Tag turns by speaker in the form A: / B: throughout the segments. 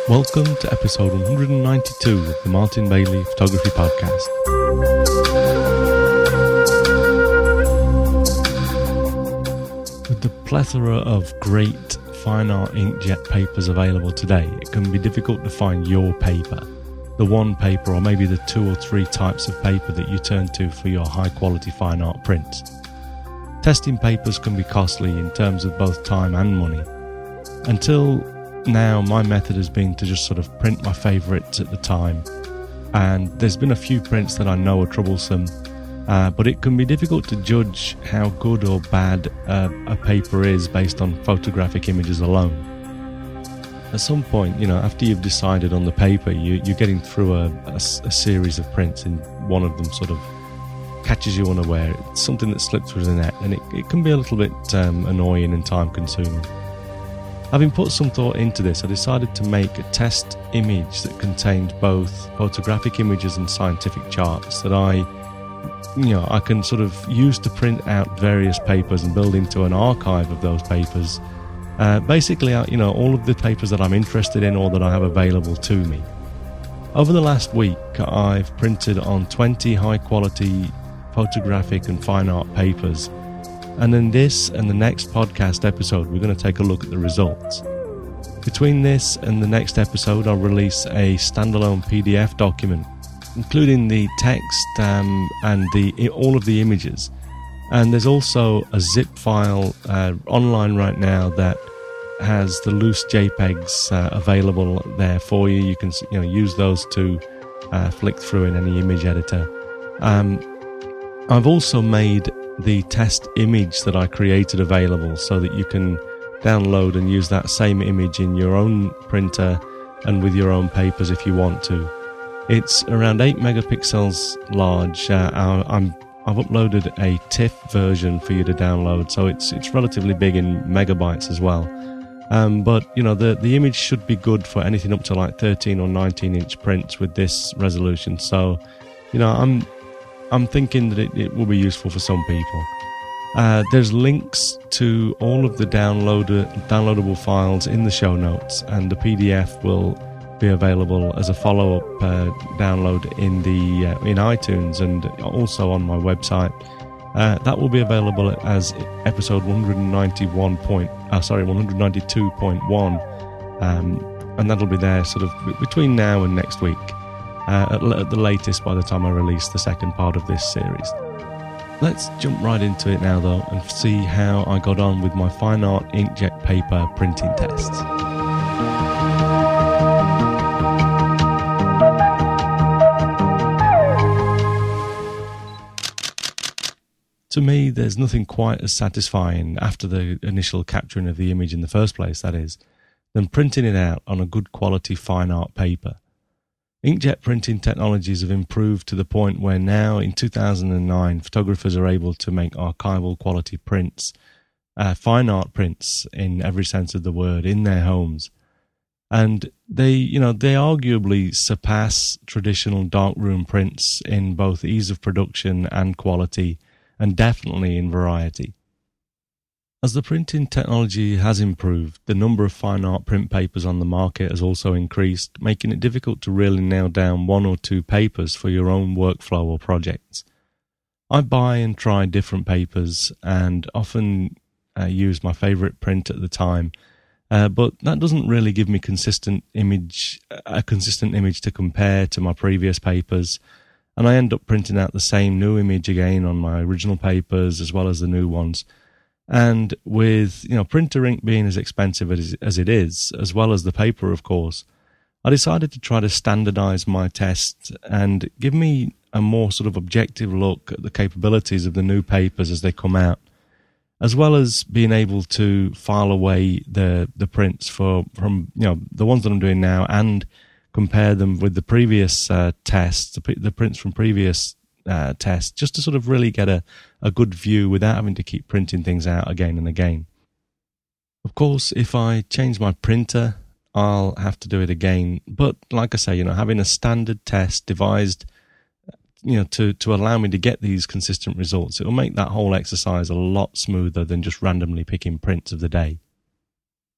A: Welcome to episode 192 of the Martin Bailey Photography Podcast. With the plethora of great fine art inkjet papers available today, it can be difficult to find your paper, the one paper or maybe the two or three types of paper that you turn to for your high quality fine art prints. Testing papers can be costly in terms of both time and money. Until now, my method has been to just sort of print my favourites at the time, and there's been a few prints that I know are troublesome, but it can be difficult to judge how good or bad a paper is based on photographic images alone. At some point, after you've decided on the paper, you're getting through a series of prints, and one of them sort of catches you unaware. It's something that slipped through the net, and it can be a little bit annoying and time consuming. Having put some thought into this, I decided to make a test image that contained both photographic images and scientific charts that I can sort of use to print out various papers and build into an archive of those papers. Basically, all of the papers that I'm interested in or that I have available to me. Over the last week, I've printed on 20 high-quality photographic and fine art papers. And in this and the next podcast episode, we're going to take a look at the results. Between this and the next episode, I'll release a standalone PDF document, including the text and all of the images. And there's also a zip file online right now that has the loose JPEGs available there for you. You can use those to flick through in any image editor. I've also made the test image that I created available so that you can download and use that same image in your own printer and with your own papers if you want to. It's around 8 megapixels large. I've uploaded a TIFF version for you to download, so it's relatively big in megabytes as well. But the image should be good for anything up to like 13 or 19 inch prints with this resolution. So I'm thinking that it will be useful for some people. There's links to all of the downloadable files in the show notes, and the PDF will be available as a follow-up download in iTunes and also on my website. That will be available as episode 192.1, and that'll be there sort of between now and next week. At the latest by the time I release the second part of this series. Let's jump right into it now though and see how I got on with my fine art inkjet paper printing tests. To me, there's nothing quite as satisfying after the initial capturing of the image in the first place, that is, than printing it out on a good quality fine art paper. Inkjet printing technologies have improved to the point where now, in 2009, photographers are able to make archival quality prints, fine art prints in every sense of the word, in their homes. And they arguably surpass traditional darkroom prints in both ease of production and quality, and definitely in variety. As the printing technology has improved, the number of fine art print papers on the market has also increased, making it difficult to really nail down one or two papers for your own workflow or projects. I buy and try different papers and often use my favourite print at the time, but that doesn't really give me a consistent image to compare to my previous papers, and I end up printing out the same new image again on my original papers as well as the new ones. And with printer ink being as expensive as it is, as well as the paper, of course, I decided to try to standardize my tests and give me a more sort of objective look at the capabilities of the new papers as they come out, as well as being able to file away the prints from the ones that I'm doing now and compare them with the previous tests, the prints from previous test, just to sort of really get a good view without having to keep printing things out again and again. Of course, if I change my printer, I'll have to do it again. But like I say, having a standard test devised, to allow me to get these consistent results, it will make that whole exercise a lot smoother than just randomly picking prints of the day.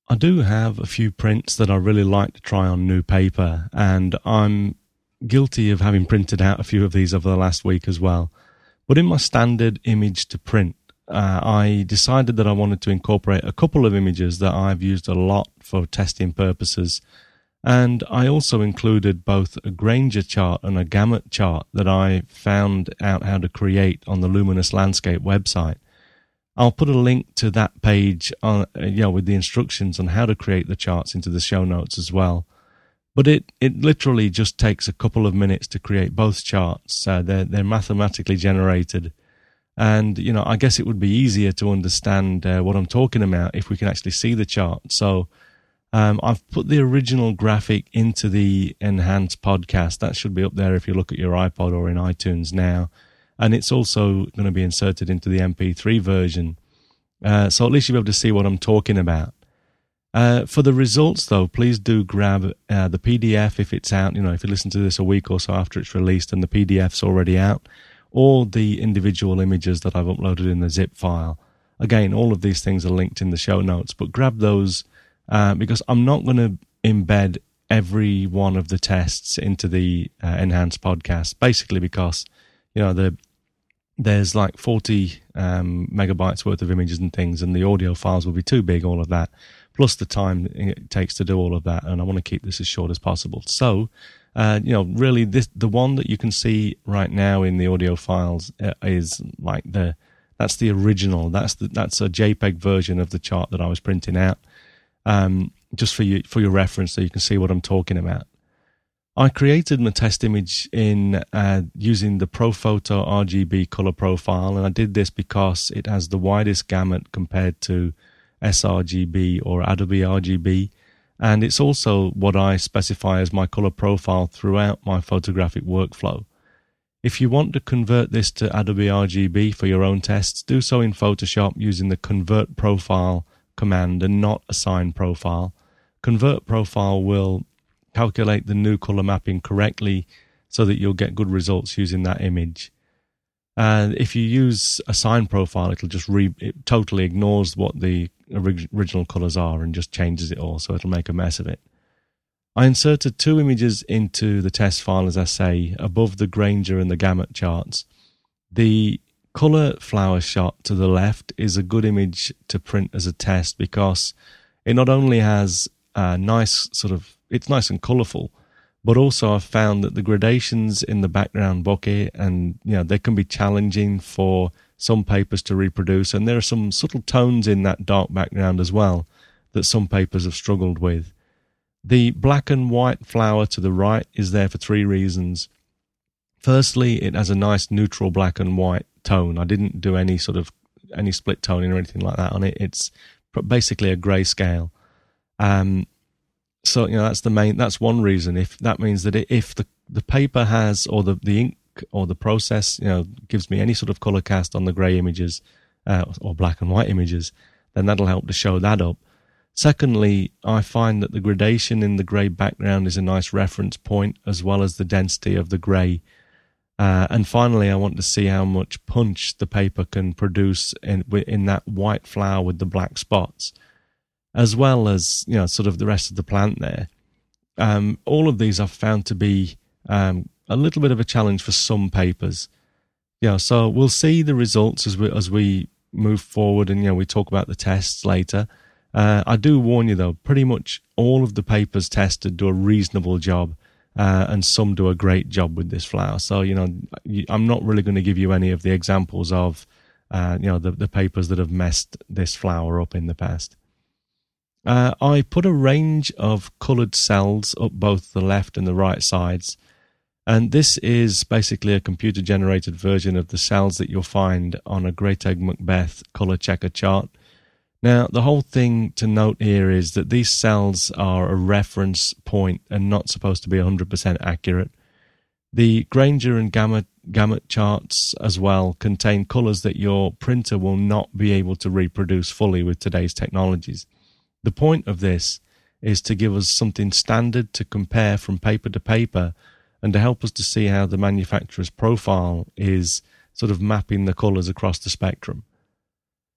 A: I do have a few prints that I really like to try on new paper, and I'm guilty of having printed out a few of these over the last week as well. But in my standard image to print, I decided that I wanted to incorporate a couple of images that I've used a lot for testing purposes. And I also included both a Granger chart and a gamut chart that I found out how to create on the Luminous Landscape website. I'll put a link to that page on, with the instructions on how to create the charts into the show notes as well. But it literally just takes a couple of minutes to create both charts. They're mathematically generated. And, I guess it would be easier to understand what I'm talking about if we can actually see the chart. So I've put the original graphic into the Enhanced podcast. That should be up there if you look at your iPod or in iTunes now. And it's also going to be inserted into the MP3 version. So at least you'll be able to see what I'm talking about. For the results, though, please do grab the PDF if it's out. If you listen to this a week or so after it's released and the PDF's already out, or the individual images that I've uploaded in the zip file. Again, all of these things are linked in the show notes, but grab those because I'm not going to embed every one of the tests into the Enhanced podcast, basically because, there's like 40 megabytes worth of images and things, and the audio files will be too big, all of that, plus the time it takes to do all of that, and I want to keep this as short as possible. So, really, the one that you can see right now in the audio files is like that's the original. That's a JPEG version of the chart that I was printing out, just for your reference, so you can see what I'm talking about. I created my test image in using the ProPhoto RGB color profile, and I did this because it has the widest gamut compared to sRGB or Adobe RGB. And it's also what I specify as my color profile throughout my photographic workflow. If you want to convert this to Adobe RGB for your own tests, do so in Photoshop using the Convert Profile command and not Assign Profile. Convert Profile will calculate the new color mapping correctly so that you'll get good results using that image. If you use Assign Profile, it'll just it totally ignores what the original colors are and just changes it all, so it'll make a mess of it. I inserted two images into the test file, as I say, above the Granger and the gamut charts. The color flower shot to the left is a good image to print as a test because it not only has it's nice and colorful, but also I've found that the gradations in the background bokeh, and they can be challenging for some papers to reproduce, and there are some subtle tones in that dark background as well that some papers have struggled with. The black and white flower to the right is there for three reasons. Firstly, it has a nice neutral black and white tone. I didn't do any split toning or anything like that on it. It's basically a grayscale. So that's one reason. If that means that if the paper has, or the ink or the process gives me any sort of color cast on the gray images or black and white images, then that'll help to show that up. Secondly, I find that the gradation in the gray background is a nice reference point, as well as the density of the gray. And finally, I want to see how much punch the paper can produce in that white flower with the black spots, as well as sort of the rest of the plant there. All of these I've found to be a little bit of a challenge for some papers. So we'll see the results as we move forward, and we talk about the tests later. I do warn you though, pretty much all of the papers tested do a reasonable job, and some do a great job with this flower. So I'm not really going to give you any of the examples of the papers that have messed this flower up in the past. I put a range of coloured cells up both the left and the right sides, and this is basically a computer-generated version of the cells that you'll find on a Great Egg Macbeth colour checker chart. Now, the whole thing to note here is that these cells are a reference point and not supposed to be 100% accurate. The Granger and gamut charts as well contain colours that your printer will not be able to reproduce fully with today's technologies. The point of this is to give us something standard to compare from paper to paper, and to help us to see how the manufacturer's profile is sort of mapping the colours across the spectrum.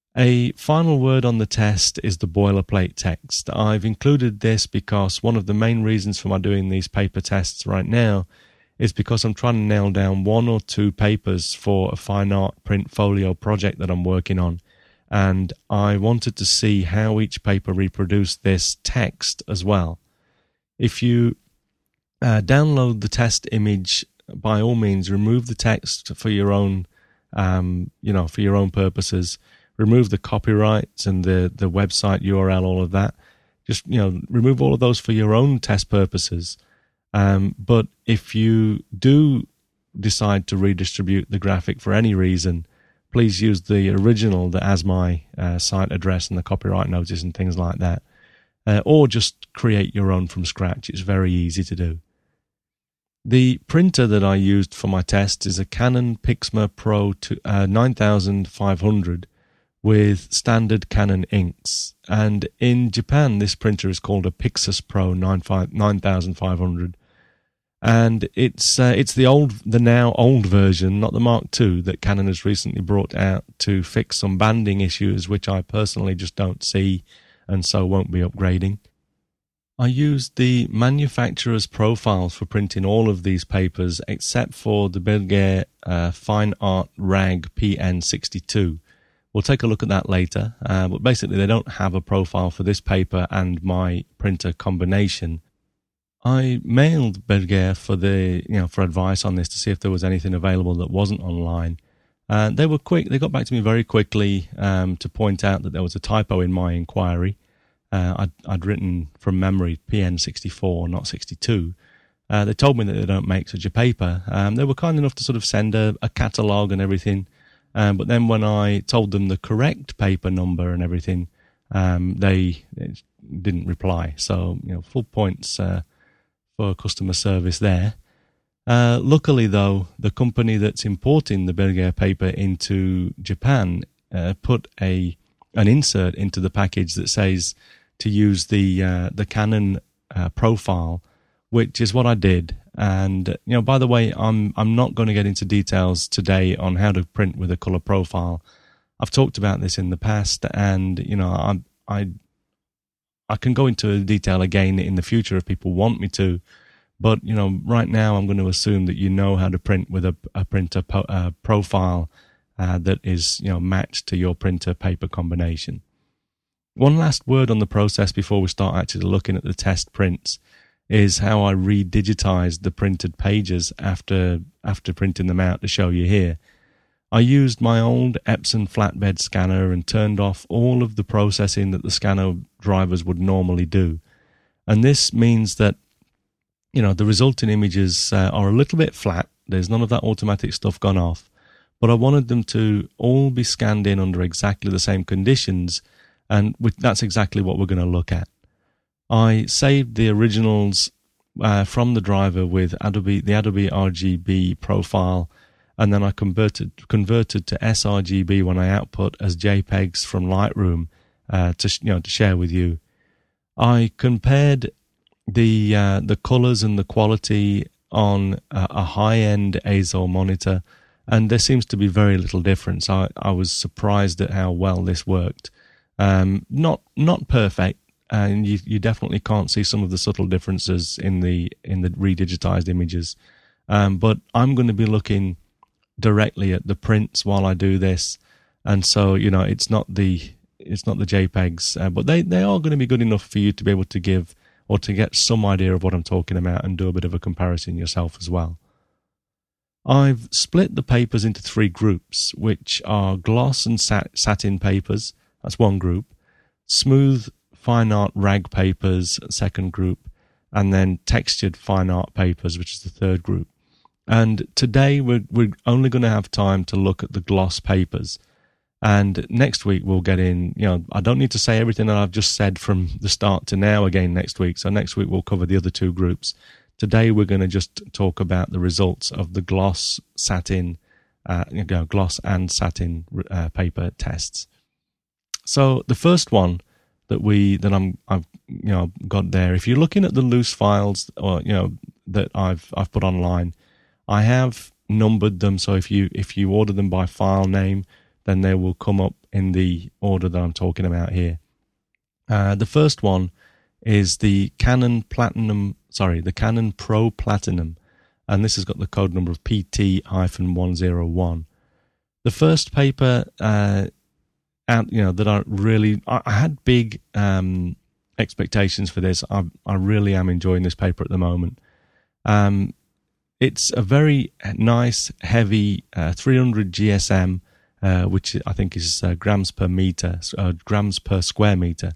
A: A final word on the test is the boilerplate text. I've included this because one of the main reasons for my doing these paper tests right now is because I'm trying to nail down 1 or 2 papers for a fine art print folio project that I'm working on. And I wanted to see how each paper reproduced this text as well. If you download the test image, by all means, remove the text for your own, for your own purposes. Remove the copyrights and the website URL, all of that. Just, remove all of those for your own test purposes. But if you do decide to redistribute the graphic for any reason, please use the original that has my site address and the copyright notice and things like that. Or just create your own from scratch. It's very easy to do. The printer that I used for my test is a Canon PIXMA Pro 9500 with standard Canon inks. And in Japan, this printer is called a Pixus Pro 9500. And it's the now old version, not the Mark II, that Canon has recently brought out to fix some banding issues, which I personally just don't see and so won't be upgrading. I used the manufacturer's profiles for printing all of these papers except for the Bergère Fine Art Rag PN62. We'll take a look at that later, but basically they don't have a profile for this paper and my printer combination. I mailed Bergère for advice on this to see if there was anything available that wasn't online. They were quick. They got back to me very quickly to point out that there was a typo in my inquiry. I'd written from memory PN64, not 62. They told me that they don't make such a paper. They were kind enough to sort of send a catalogue and everything. But then when I told them the correct paper number and everything, they didn't reply. So, full points for customer service there. Luckily, though, the company that's importing the Bergère paper into Japan put an insert into the package that says to use the Canon profile, which is what I did. And by the way, I'm not going to get into details today on how to print with a color profile. I've talked about this in the past, and I can go into detail again in the future if people want me to. But right now I'm going to assume that you know how to print with a printer profile that is matched to your printer paper combination. One last word on the process before we start actually looking at the test prints is how I redigitized the printed pages after printing them out to show you here. I used my old Epson flatbed scanner and turned off all of the processing that the scanner drivers would normally do. And this means that the resulting images are a little bit flat. There's none of that automatic stuff gone off. But I wanted them to all be scanned in under exactly the same conditions, and that's exactly what we're going to look at. I saved the originals from the driver with the Adobe RGB profile, and then I converted to sRGB when I output as JPEGs from Lightroom to share with you. I compared the colors and the quality on a high-end Azor monitor, and there seems to be very little difference. I was surprised at how well this worked. Not perfect, and you definitely can't see some of the subtle differences in the redigitized images. But I'm going to be looking directly at the prints while I do this, and so it's not the JPEGs, but they are going to be good enough for you to be able to give or to get some idea of what I'm talking about and do a bit of a comparison yourself as well. I've split the papers into 3 groups, which are gloss and satin papers. That's one group. Smooth fine art rag papers, second group. And then textured fine art papers, which is the third group. And today we're only going to have time to look at the gloss papers. And next week we'll get in, I don't need to say everything that I've just said from the start to now again next week. So next week we'll cover the other 2 groups. Today we're going to just talk about the results of the gloss and satin paper tests. So the first one I've got there, if you're looking at the loose files or that I've put online, I have numbered them. So if you order them by file name, then they will come up in the order that I'm talking about here. The first one is the Canon Pro Platinum, and this has got the code number of PT-101. The first paper that I had big expectations for this. I really am enjoying this paper at the moment. It's a very nice, heavy 300 GSM, which I think is grams per square meter,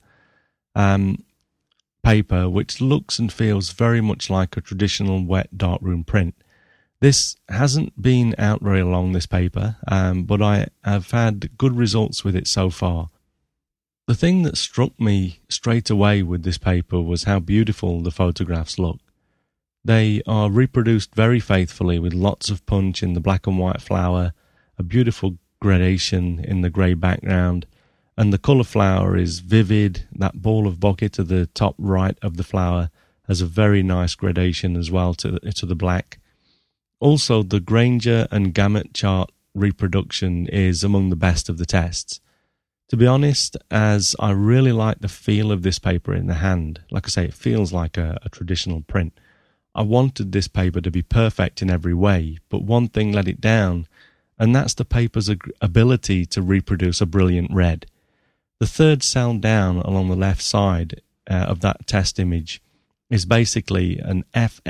A: paper, which looks and feels very much like a traditional wet darkroom print. This hasn't been out very long, this paper, but I have had good results with it so far. The thing that struck me straight away with this paper was how beautiful the photographs look. They are reproduced very faithfully with lots of punch in the black and white flower, a beautiful gradation in the grey background, and the colour flower is vivid. That ball of bokeh to the top right of the flower has a very nice gradation as well to the black. Also, the Granger and Gamut chart reproduction is among the best of the tests. To be honest, as I really like the feel of this paper in the hand, like I say, it feels like a traditional print. I wanted this paper to be perfect in every way, but one thing let it down, and that's the paper's ability to reproduce a brilliant red. The third cell down along the left side of that test image is basically an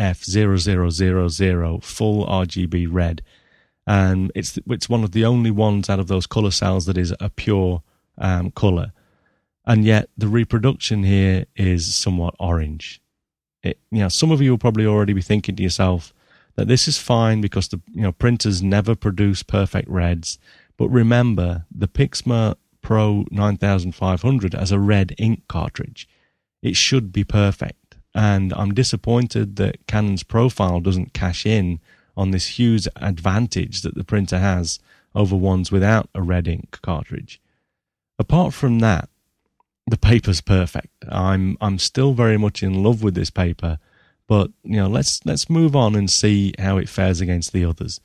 A: FF0000 full RGB red, and it's one of the only ones out of those colour cells that is a pure colour, and yet the reproduction here is somewhat orange. Some of you will probably already be thinking to yourself that this is fine because the printers never produce perfect reds, but remember the Pixma Pro 9500 has a red ink cartridge. It should be perfect, and I'm disappointed that Canon's profile doesn't cash in on this huge advantage that the printer has over ones without a red ink cartridge. Apart from that, the paper's perfect. I'm still very much in love with this paper, but let's move on and see how it fares against the others.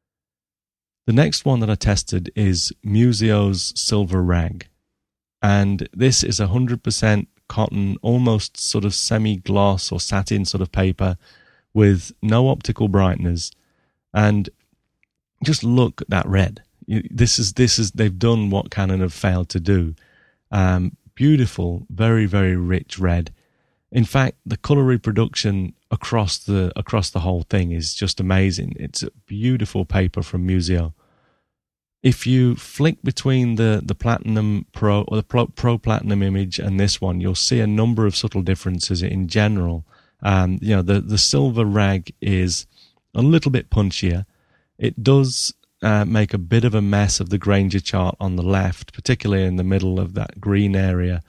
A: The next one that I tested is Museo's Silver Rag, and this is 100% cotton, almost sort of semi-gloss or satin sort of paper with no optical brighteners, and just look at that red. This is they've done what Canon have failed to do. Beautiful, very, very rich red. In fact, the colour reproduction across the whole thing is just amazing. It's a beautiful paper from Museo. If you flick between the Platinum Pro or the Pro Platinum image and this one, you'll see a number of subtle differences in general. The silver rag is a little bit punchier. It does make a bit of a mess of the Granger chart on the left, particularly in the middle of that green area.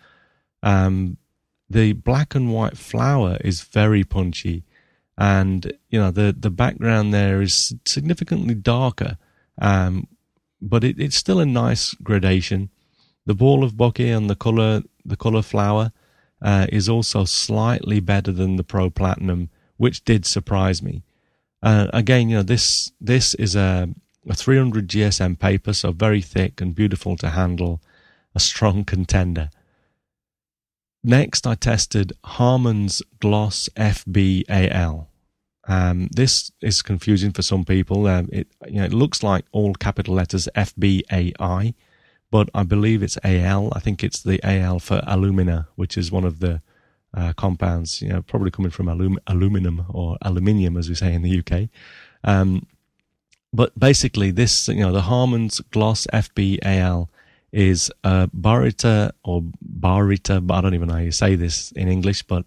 A: The black and white flower is very punchy, and the background there is significantly darker, but it's still a nice gradation. The ball of bokeh and the color flower is also slightly better than the Pro Platinum, which did surprise me. Again, this is a 300 GSM paper, so very thick and beautiful to handle, a strong contender. Next, I tested Harman's Gloss FBAL. This is confusing for some people. It looks like all capital letters FBAI, but I believe it's AL. I think it's the AL for alumina, which is one of the compounds, probably coming from aluminum or aluminium, as we say in the UK. But basically, this, the Harman's Gloss FBAL is a Baryta, but I don't even know how you say this in English, but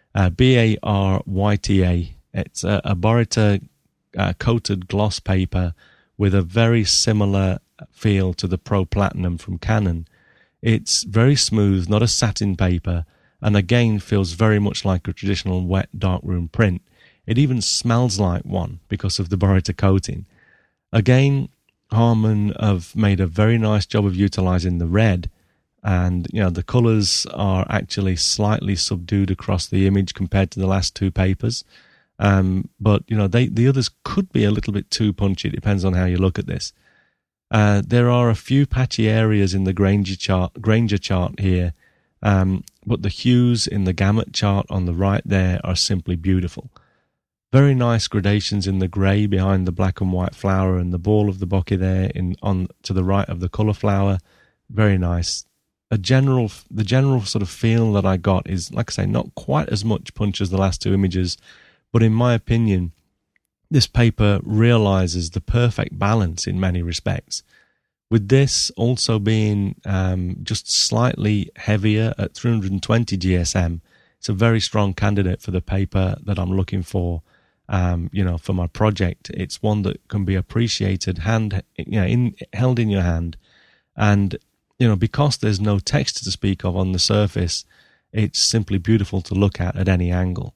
A: Baryta. It's a Baryta coated gloss paper with a very similar feel to the Pro Platinum from Canon. It's very smooth, not a satin paper, and again feels very much like a traditional wet darkroom print. It even smells like one because of the Baryta coating. Again, Harman have made a very nice job of utilizing the red, and the colors are actually slightly subdued across the image compared to the last two papers. But the others could be a little bit too punchy. It depends on how you look at this. There are a few patchy areas in the Granger chart here, but the hues in the gamut chart on the right there are simply beautiful. Very nice gradations in the grey behind the black and white flower and the ball of the bokeh there on to the right of the colour flower. Very nice. The general sort of feel that I got is, like I say, not quite as much punch as the last two images, but in my opinion, this paper realises the perfect balance in many respects. With this also being just slightly heavier at 320 GSM, it's a very strong candidate for the paper that I'm looking for. For my project. It's one that can be appreciated held in your hand, and because there's no texture to speak of on the surface, it's simply beautiful to look at any angle.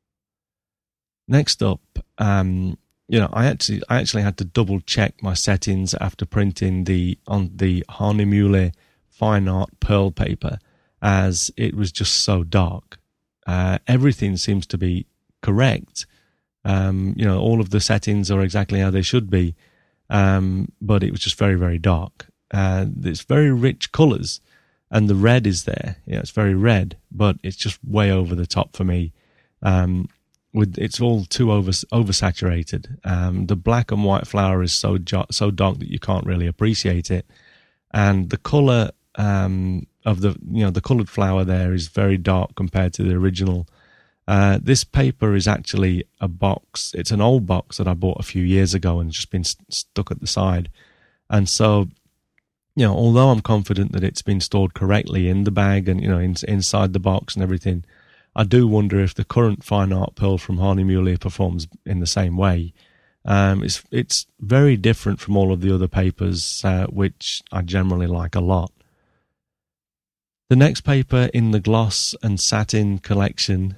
A: Next up, I actually had to double check my settings after printing on the Hahnemühle fine art pearl paper, as it was just so dark. Everything seems to be correct. All of the settings are exactly how they should be, but it was just very, very dark. It's very rich colours, and the red is there. It's very red, but it's just way over the top for me. It's all too oversaturated. The black and white flower is so dark that you can't really appreciate it, and the colour of the coloured flower there is very dark compared to the original. This paper is actually a box. It's an old box that I bought a few years ago and just been stuck at the side. And so, although I'm confident that it's been stored correctly in the bag and, inside the box and everything, I do wonder if the current fine art pearl from Hahnemühle performs in the same way. It's very different from all of the other papers, which I generally like a lot. The next paper in the gloss and satin collection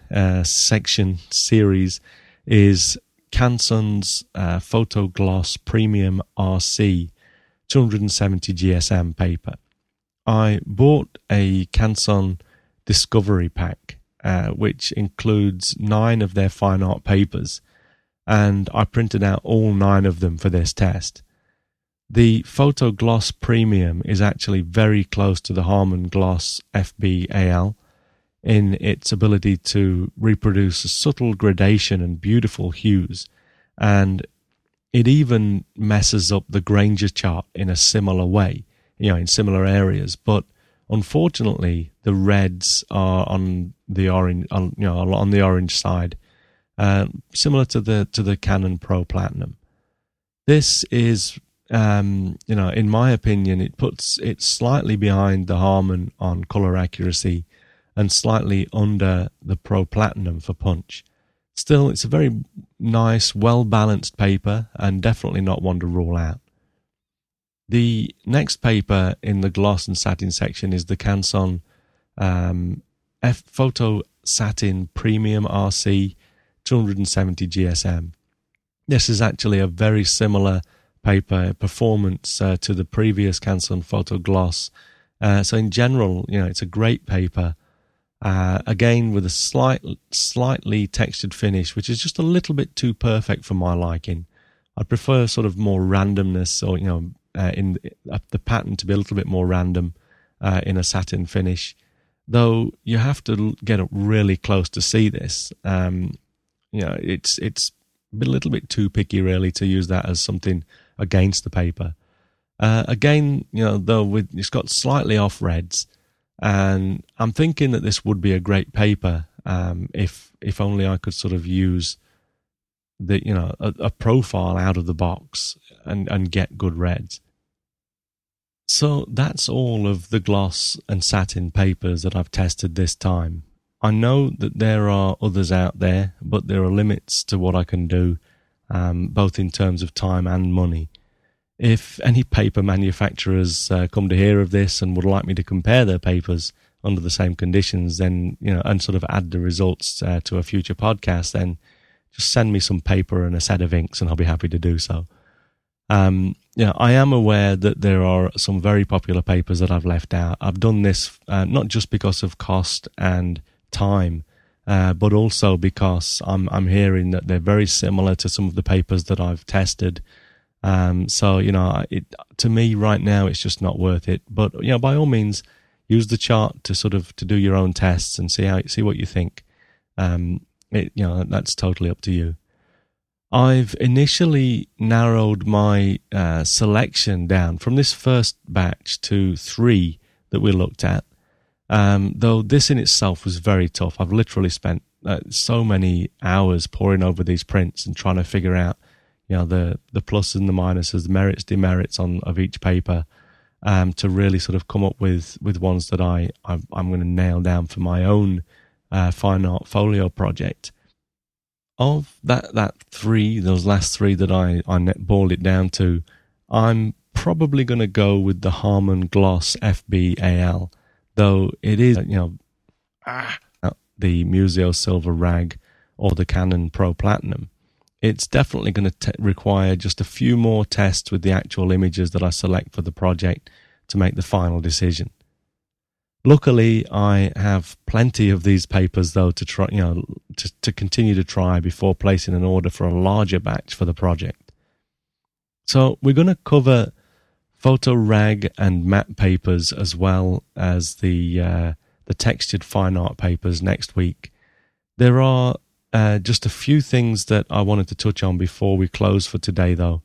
A: series is Canson's Photo Gloss Premium RC 270 GSM paper. I bought a Canson Discovery Pack, which includes 9 of their fine art papers, and I printed out all 9 of them for this test. The Photo Gloss Premium is actually very close to the Harman Gloss FB-AL in its ability to reproduce a subtle gradation and beautiful hues, and it even messes up the Granger chart in a similar way, in similar areas. But unfortunately, the reds are on the orange, on the orange side, similar to the Canon Pro Platinum. This is in my opinion, it puts it slightly behind the Harman on colour accuracy and slightly under the Pro Platinum for punch. Still, it's a very nice, well-balanced paper and definitely not one to rule out. The next paper in the gloss and satin section is the Canson Photo Satin Premium RC 270 GSM. This is actually a very similar paper performance to the previous Canson Photo Gloss. So in general, it's a great paper. Again, with a slightly textured finish, which is just a little bit too perfect for my liking. I prefer sort of more randomness, or in the pattern to be a little bit more random in a satin finish. Though you have to get up really close to see this. It's a little bit too picky, really, to use that as something against the paper. Again, though it's got slightly off reds, and I'm thinking that this would be a great paper if only I could sort of use a profile out of the box and get good reds. So that's all of the gloss and satin papers that I've tested this time. I know that there are others out there, but there are limits to what I can do, both in terms of time and money. If any paper manufacturers come to hear of this and would like me to compare their papers under the same conditions, then, and sort of add the results to a future podcast, then just send me some paper and a set of inks and I'll be happy to do so. I am aware that there are some very popular papers that I've left out. I've done this not just because of cost and time, but also because I'm hearing that they're very similar to some of the papers that I've tested, So, to me right now, it's just not worth it. But, by all means, use the chart to do your own tests and see what you think. That's totally up to you. I've initially narrowed my selection down from this first batch to 3 that we looked at. Though this in itself was very tough. I've literally spent so many hours poring over these prints and trying to figure out, the pluses and the minuses, the merits, demerits of each paper, to really sort of come up with ones that I'm going to nail down for my own fine art folio project. Of that 3, those last 3 that I boiled it down to, I'm probably going to go with the Harman Gloss FB-AL, though it is, the Museo Silver Rag or the Canon Pro Platinum. It's definitely going to require just a few more tests with the actual images that I select for the project to make the final decision. Luckily, I have plenty of these papers, though, to try, to continue to try before placing an order for a larger batch for the project. So we're going to cover photo rag and matte papers as well as the textured fine art papers next week. There are just a few things that I wanted to touch on before we close for today, though.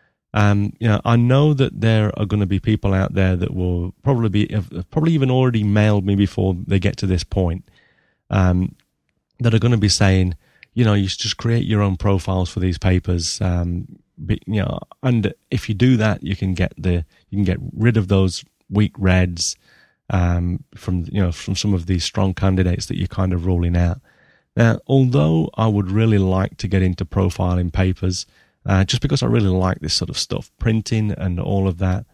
A: I know that there are going to be people out there that will probably even already mailed me before they get to this point, that are going to be saying, you should just create your own profiles for these papers. And if you do that, you can get rid of those weak reds, from some of these strong candidates that you're kind of ruling out. Now, although I would really like to get into profiling papers, just because I really like this sort of stuff, printing and all of that.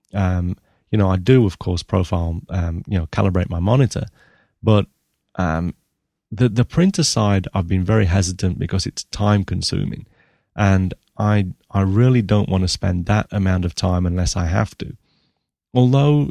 A: I do, of course, profile, calibrate my monitor, but the printer side, I've been very hesitant because it's time consuming, and I really don't want to spend that amount of time unless I have to. Although,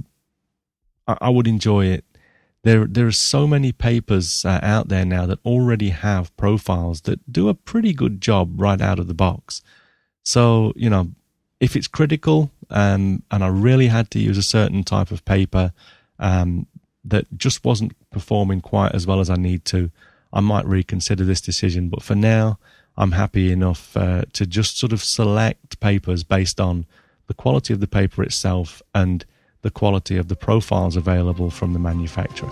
A: I would enjoy it. There are so many papers out there now that already have profiles that do a pretty good job right out of the box. So, if it's critical and I really had to use a certain type of paper that just wasn't performing quite as well as I need to, I might reconsider this decision. But for now, I'm happy enough to just sort of select papers based on the quality of the paper itself and the quality of the profiles available from the manufacturer.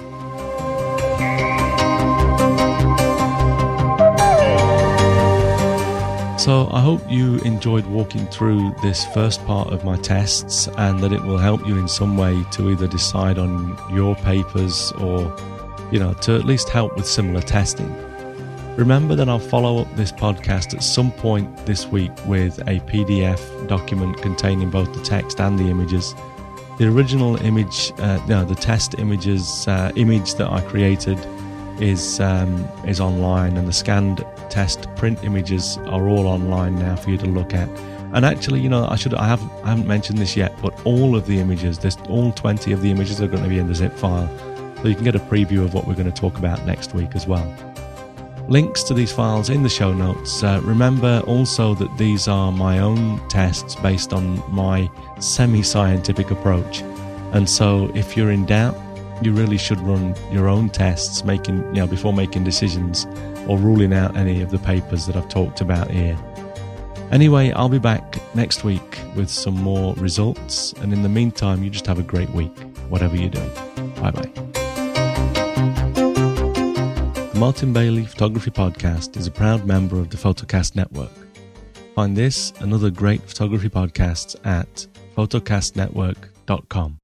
A: So I hope you enjoyed walking through this first part of my tests, and that it will help you in some way to either decide on your papers or, to at least help with similar testing. Remember that I'll follow up this podcast at some point this week with a PDF document containing both the text and the images. The original image, the test images image that I created is online, and the scanned test print images are all online now for you to look at. And actually, I haven't mentioned this yet, but all of the images, all 20 of the images are going to be in the zip file, so you can get a preview of what we're going to talk about next week as well. Links to these files in the show notes. Remember also that these are my own tests based on my semi-scientific approach. And so if you're in doubt, you really should run your own tests before making decisions or ruling out any of the papers that I've talked about here. Anyway, I'll be back next week with some more results. And in the meantime, you just have a great week, whatever you're doing. Bye-bye. The Martin Bailey Photography Podcast is a proud member of the Photocast Network. Find this and other great photography podcasts at photocastnetwork.com.